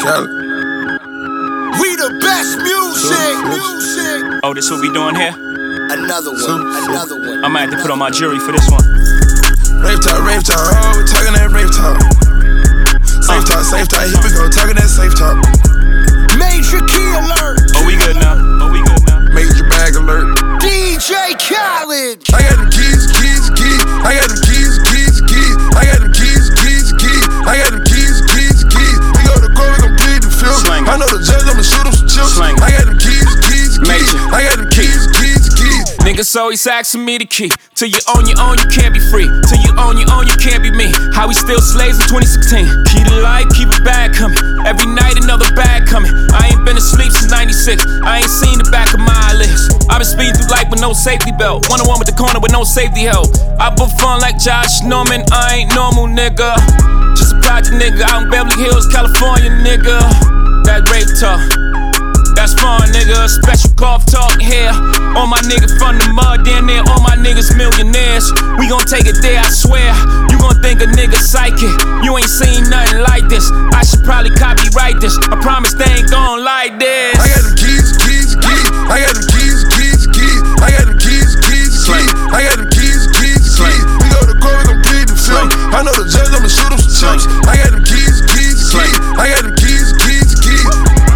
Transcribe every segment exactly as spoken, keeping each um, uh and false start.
Cali. We the best music. Music. Oh, this what we doing here? Another one. Another one. I might have to put on my jury for this one. Rave talk, rave talk, oh, we talking that rave talk. Safe talk, safe talk, here we go, talking that safe talk. Major key alert. Oh, we good now. Oh, we good now. Major bag alert. D J Khaled. I got them keys, keys, keys. I got them keys, keys, keys. I got them keys, keys, keys. I got them keys, keys, keys. We go to court, we gon' plead the fifth. Slang. I know the judge, I'ma shoot him some chips. Slang. I got them keys, keys, keys. Major. I got them keys, keys, keys. Niggas always asking me the key. Till you own your own, you can't be free. Till you own your own, you can't be me. How we still slaves in twenty sixteen. Keep the light, keep it bag coming. Every night another bag coming. I ain't been asleep since ninety-six. I ain't seen the back of my eyelids. I've been speeding through life with no safety belt. One on one with the corner with no safety help. I put fun like Josh Norman. I ain't normal, nigga. Just a project nigga out in Beverly Hills, California, nigga. That rape talk. That's fun, nigga. Special golf talk here. All my niggas from the mud, damn near all my niggas millionaires. We gon' take it there, I swear. You gon' think a nigga psychic. You ain't seen nothing like this. I should probably copyright this. I promise they ain't gon' like this. I got them keys, keys, keys. I got them keys, keys, keys. I got them keys, keys, keys. I got them keys, keys, keys. We go to court, we gon' plead the fifth. I know the judge, I'ma shoot him some chips. I got them keys, keys, keys. I got them keys, keys, keys.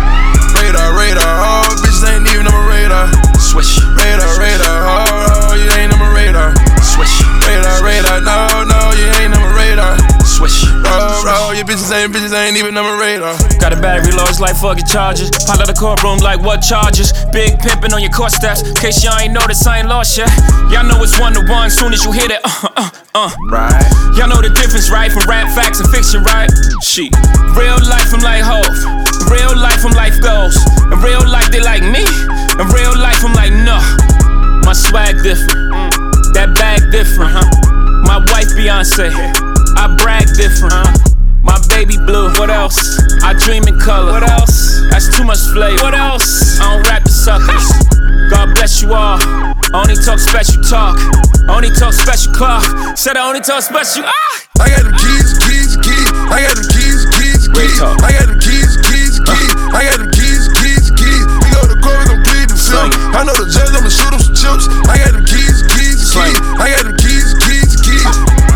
Radar, radar, oh, bitches ain't even on my radar. Swish. Radar, radar, oh, oh, you ain't on my radar. Swish. Radar, radar, no, no, you ain't on my radar. Swish. Oh, oh, your bitches ain't, bitches ain't even on my radar. Got a battery low, it's like fucking charges. Pile out the courtroom like what charges? Big pimpin' on your court steps. Case y'all ain't noticed, I ain't lost yet. Y'all know it's one to one, soon as you hit it, uh, uh, uh. Right. Y'all know the difference, right? From rap, facts, and fiction, right? Shit. Real life, I'm like Hov. Real life, I'm life goals. In real life, they like me. In real life, I'm like, no. My swag different. That bag different, huh? My wife, Beyonce. I brag different, huh? My baby blue. What else? I dream in color. What else? That's too much flavor. What else? I don't rap the suckers. God bless you all. I only talk special talk. I only talk special clock. Said I only talk special. Ah! I got them keys, keys, keys. I got them keys, keys, keys. I got them keys, keys, keys. I got them keys, keys, keys. We go to court, we gon' plead the fifth. I know the judge, I'ma shoot him some chips. I got them keys, keys, keys. I got them keys, keys, keys.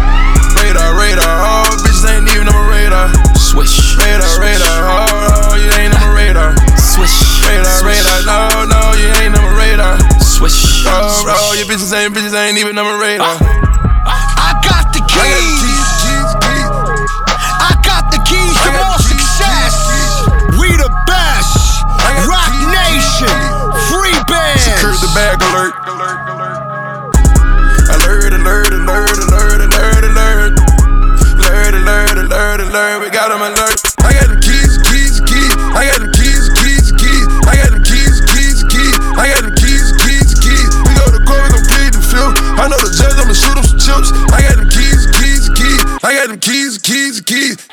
Radar, radar, oh, bitches ain't even on my radar. Swish. Radar, radar, oh, oh, you ain't on my radar. Swish. Radar, radar, no, no, you ain't on my radar. Swish. Oh, oh, your bitches ain't, bitches ain't even on my radar. I got the I got them keys. keys, keys, keys. I got the keys to I got more the keys, success. keys, We the best. I got the Rock keys, Nation. keys. Free Secure bands. the bag alert. Alert, alert, alert, alert, alert, alert. Alert, alert, alert, alert. We got them alert. I got them keys, keys, keys. I got them keys, keys, keys. I got them keys, keys, keys. I got them keys, keys, keys. We go to court, we gon' plead the fifth. I know the judge, I'ma shoot him some chips. I got them keys, keys, keys. I got them keys, keys, keys.